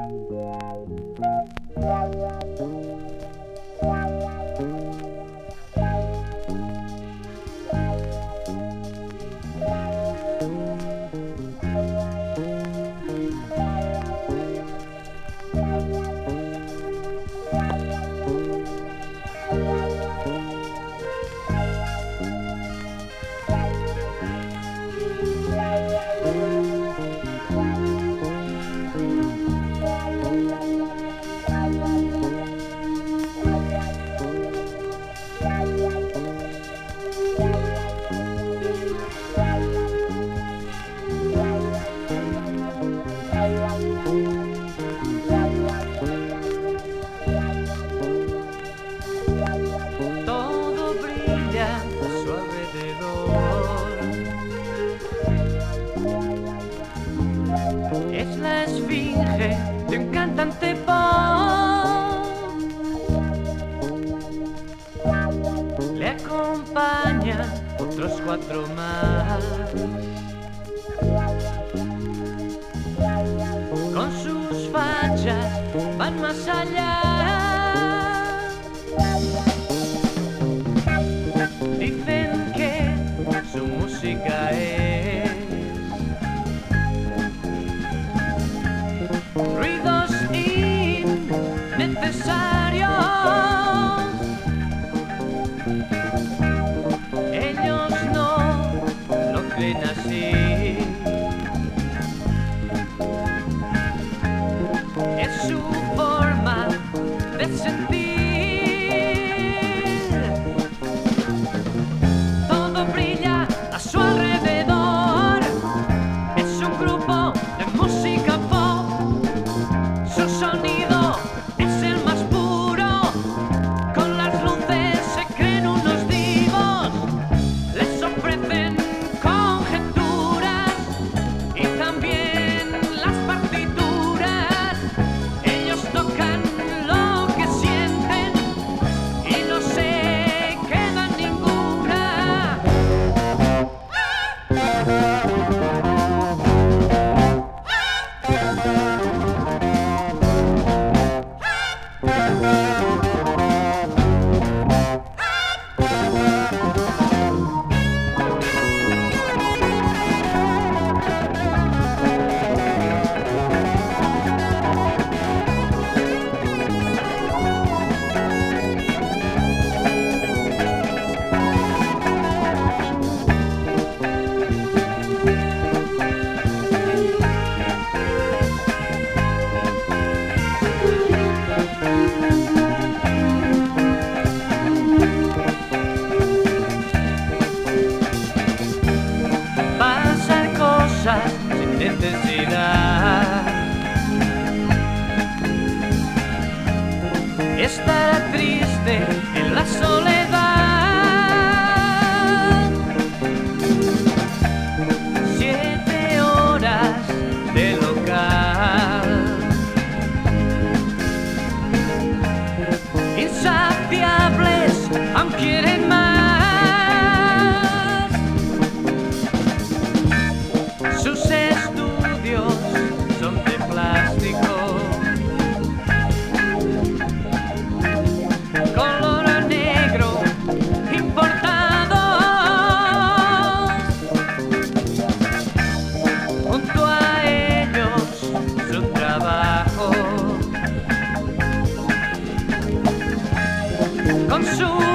Todo brilla a su alrededor. Es la esfinge de un cantante pop. Le acompañan otros 4 más. Con sus fachas van más allá. Dicen que su música es ruidos innecesarios. Ellos no lo creen así. Es su forma de sentir. Todo brilla a su alrededor. Es un grupo de música pop. Su sonido es el más puro. Con las luces se creen unos divos. Les ofrecen conjeturas y también las partituras. Ellos tocan lo que sienten y no se quedan ninguna. Pasar cosas sin necesidad. Estar triste en la soledad. 7 horas de local. Insaciables, aún quieren más. Sus estudios son de plástico. Color negro importado. Junto a ellos su trabajo. Con su